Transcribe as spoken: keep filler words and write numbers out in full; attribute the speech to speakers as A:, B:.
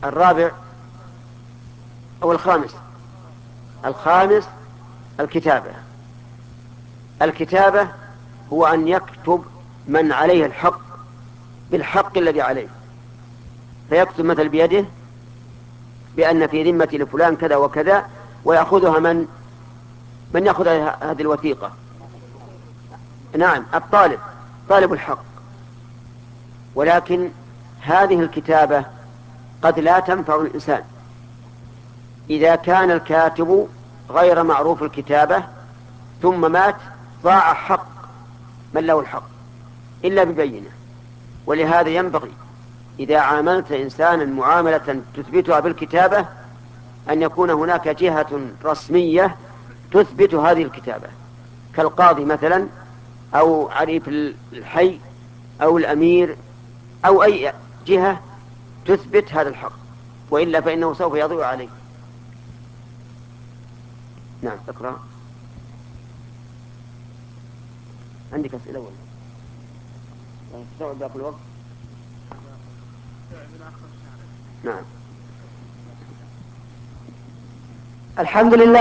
A: الرابع أو الخامس؟ الخامس الكتابة. الكتابة هو أن يكتب من عليه الحق بالحق الذي عليه، فيكتب مثل بيده بأن في ذمة لفلان كذا وكذا، ويأخذها من من يأخذ هذه الوثيقة؟ نعم، الطالب، طالب الحق. ولكن هذه الكتابة قد لا تنفع الإنسان إذا كان الكاتب غير معروف الكتابة ثم مات، ضاع حق من له الحق إلا ببينه. ولهذا ينبغي إذا عاملت إنسانا معاملة تثبتها بالكتابة أن يكون هناك جهة رسمية تثبت هذه الكتابة، كالقاضي مثلا، أو عريف الحي، أو الأمير، أو أي جهة تثبت هذا الحق، وإلا فإنه سوف يضيع عليه. نعم، اقرأ. عندك أسئلة ولا تستوعب باقي الوقت؟ نعم. الحمد لله.